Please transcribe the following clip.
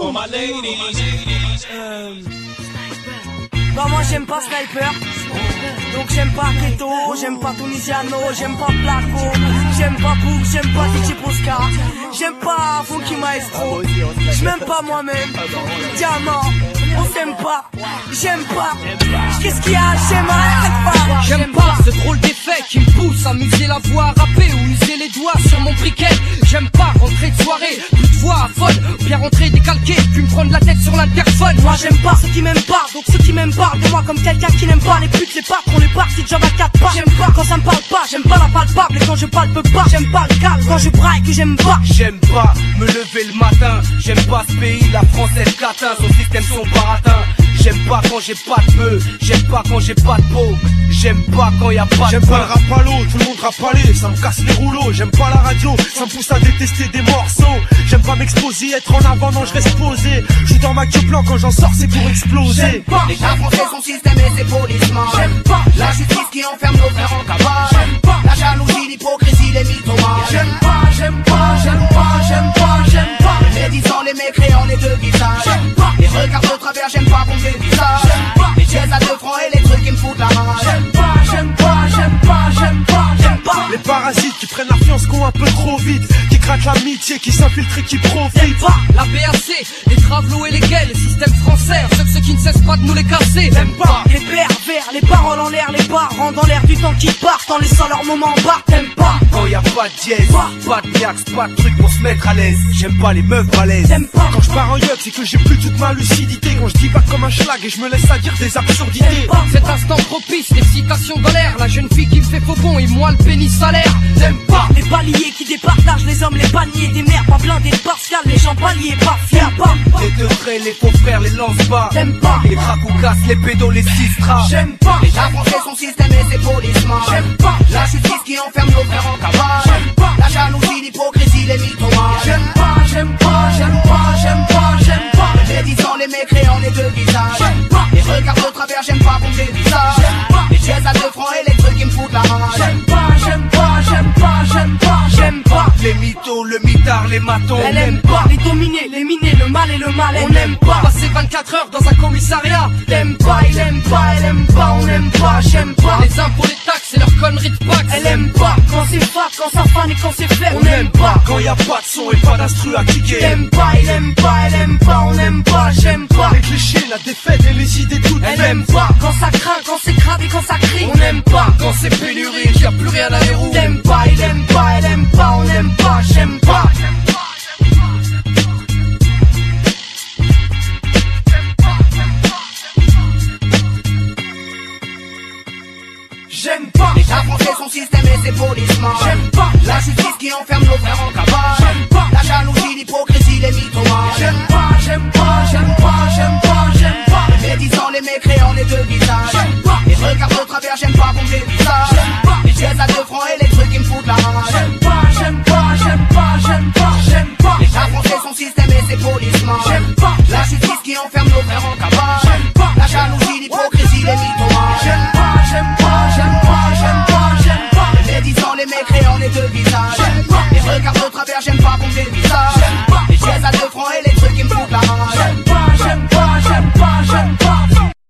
For my ladies. Bah moi j'aime pas Sniper, donc j'aime pas Keto, j'aime pas Tunisiano, j'aime pas Placo, j'aime pas Book, j'aime pas Titi Posca, j'aime pas Funky Maestro, j'm'aime pas moi-même, Diamant, on s'aime pas, j'aime pas, qu'est-ce qu'il y a, j'aime pas ce drôle d'effet qui me pousse à muser la voix, à rapper ou user les doigts sur mon briquet. J'aime pas rentrer de soirée, plus de voix folle, ou bien rentrer décalqué, puis me prendre la tête sur l'interphone. Moi j'aime pas ceux qui m'aiment pas, donc ceux qui m'aiment parlent de moi comme quelqu'un qui n'aime pas les putes, les patrons, les parties de job à 4 pas. J'aime pas quand ça me parle pas, j'aime pas la palpable, et quand je palpe pas, j'aime pas le calme, quand je braille que j'aime pas. J'aime pas me lever le matin, j'aime pas ce pays, la France elle catin, son système son baratin. J'aime pas quand j'ai pas de bœuf, j'aime pas quand j'ai pas de peau, j'aime pas quand y a pas de j'aime pas le rap à l'eau, tout le monde rappe à l'eau, ça me casse les rouleaux. J'aime pas la radio, ça me pousse à détester des morceaux. J'aime pas m'exposer, être en avant, non je reste posé. Je suis dans ma queue blanc, quand j'en sors c'est pour exploser. Les gars français sont système et c'est policeman. J'aime pas la justice qui enferme nos frères en cavale. J'aime pas la jalousie, l'hypocrisie, les mythomanes. J'aime pas, j'aime pas, j'aime pas, j'aime pas, j'aime pas les médisants, les mécréants, les deux visages. J'aime pas les regards de travers, j'aime pas bon les visages. J'aime pas les jazz à 2 francs et les trucs qui me foutent la rage. J'aime pas, j'aime pas, j'aime pas, j'aime pas, j'aime pas les parasites qui prennent l'influence qu'on un peu trop vite, qui craquent l'amitié, qui s'infiltrent et qui profitent. Pas la BAC, les travelots et les gays, le système français, ceux qui ne cessent pas de nous les casser. J'aime pas les pervers, les paroles en l'air, les parents dans l'air du temps qui partent en laissant leur moment en bas. T'aimes pas quand y a pas de dièse, pas de niax, pas de truc pour se mettre à l'aise. J'aime pas les meufs balèzes. T'aimes pas quand je pars en yuck, c'est que j'ai plus toute ma lucidité. Quand je divague comme un schlag et je me laisse à dire des absurdités. Cet instant propice, l'excitation dans l'air, la jeune fille qui me fait faux bon et moi le pénis salaire. T'aimes pas les baliers qui départagent les hommes, les paniers, des mères pas blindées de partial, les gens paliers pas fiers pas. Les deux frères, les faux frères, les lance pas. T'aimes pas les cracoucas, les pédos, les sistras. J'aime pas les gars français sont système et c'est policeman. J'aime pas la justice qui enferme nos frères en cavale. J'aime pas la jalousie, l'hypocrisie, les mythomanes. J'aime pas, j'aime pas, j'aime pas, j'aime pas, j'aime pas les médisants, les mécréants, les deux visages. J'aime pas les regards de travers, j'aime pas bon les visages. J'aime pas les jazz à 2 francs et les trucs qui me foutent la rage. J'aime pas, j'aime pas, j'aime pas, j'aime pas, j'aime pas les mythos, le mitard, les matons. Elle aime pas les dominés, les minés, le mal et le mal. On n'aime pas passer 24 heures dans un commissariat. T'aimes pas, il aime pas, elle aime pas, on aime pas, j'aime pas les impôts, les taxes et leurs conneries de Pax. Elle aime pas quand c'est fat, quand ça fan et quand c'est fait. On aime pas quand y a pas de son et pas d'instru à kicker. T'aimes pas, il aime pas, elle aime pas, on aime pas, j'aime pas les clichés, la défaite et les idées toutes. Elle aime pas quand ça craint, quand c'est crade et quand ça crie. On n'aime pas quand c'est pénurie, qu'il y a plus rien à les roues. T'aimes pas, il aime pas, elle aime pas, on aime pas, j'aime pas. J'aime pas les gars français sont système et c'est policeman. J'aime pas la justice qui enferme nos frères en cavale. J'aime pas la jalousie, l'hypocrisie, les mythomanes. J'aime pas, j'aime pas, j'aime pas, j'aime pas, j'aime pas les médisants, les mécréants, les deux visages. J'aime pas les regards de travers, j'aime pas bon les visages. J'aime pas les jazz à 2 francs et les trucs qui me foutent la rage. J'aime